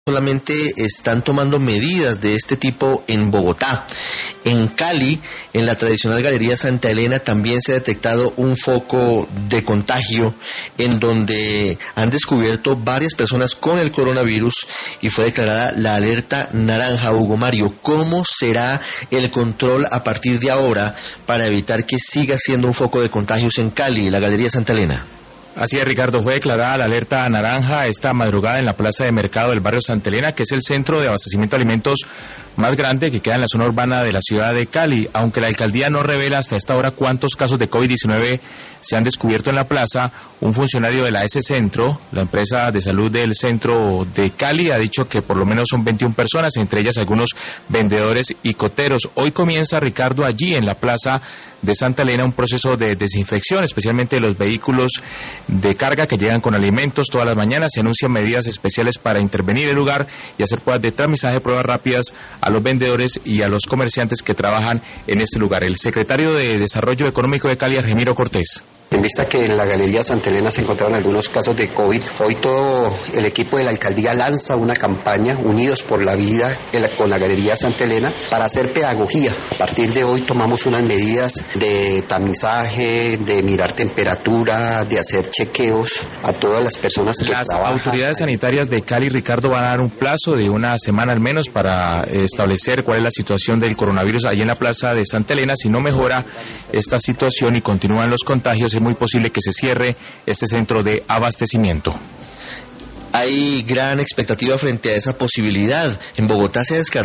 solamente están tomando medidas de este tipo en Bogotá. En Cali, en la tradicional Galería Santa Elena, también se ha detectado un foco de contagio en donde han descubierto varias personas con el coronavirus y fue declarada la alerta naranja. Hugo Mario, ¿cómo será el control a partir de ahora para evitar que siga siendo un foco de contagios en Cali, la Galería Santa Elena? Así es, Ricardo, fue declarada la alerta naranja esta madrugada en la plaza de mercado del barrio Santa Elena, que es el centro de abastecimiento de alimentos más grande que queda en la zona urbana de la ciudad de Cali. Aunque la alcaldía no revela hasta esta hora cuántos casos de COVID-19 se han descubierto en la plaza, un funcionario de la S Centro, la empresa de salud del centro de Cali, ha dicho que por lo menos son 21 personas, entre ellas algunos vendedores y coteros. Hoy comienza, Ricardo, allí en la plaza de Santa Elena un proceso de desinfección, especialmente de los vehículos de carga que llegan con alimentos todas las mañanas. Se anuncian medidas especiales para intervenir el lugar y hacer pruebas de tamizaje, pruebas rápidas a los vendedores y a los comerciantes que trabajan en este lugar. El secretario de Desarrollo Económico de Cali, Argemiro Cortés. En vista que en la Galería Santa Elena se encontraron algunos casos de COVID, hoy todo el equipo de la alcaldía lanza una campaña, Unidos por la Vida, con la Galería Santa Elena, para hacer pedagogía. A partir de hoy tomamos unas medidas de tamizaje, de mirar temperatura, de hacer chequeos a todas las personas que trabajan. Las autoridades sanitarias de Cali, Ricardo, van a dar un plazo de una semana al menos para establecer cuál es la situación del coronavirus allí en la plaza de Santa Elena. Si no mejora esta situación y continúan los contagios, es muy posible que se cierre este centro de abastecimiento. Hay gran expectativa frente a esa posibilidad. En Bogotá se ha descartado